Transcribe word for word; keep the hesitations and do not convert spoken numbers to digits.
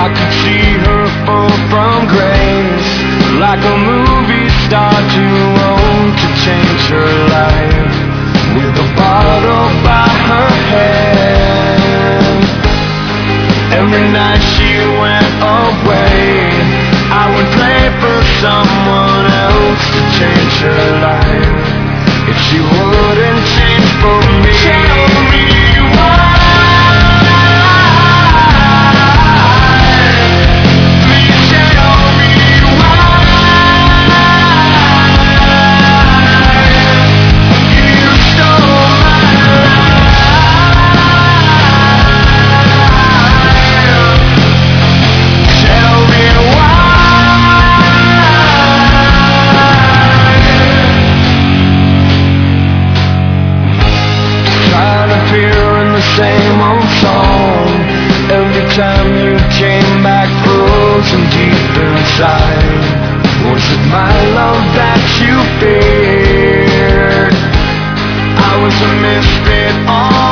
I could see her fall from grace, like a movie star too old to change her life, with a bottle by her head. Every night she went away, I would pray for someone else to change her life, if she wouldn't change for me. Tell me why. Please tell me why. You stole my life. Tell me why. Trying to appear in the same old song. Every time you came back frozen deep inside. Was it my love that you feared? I was a misfit all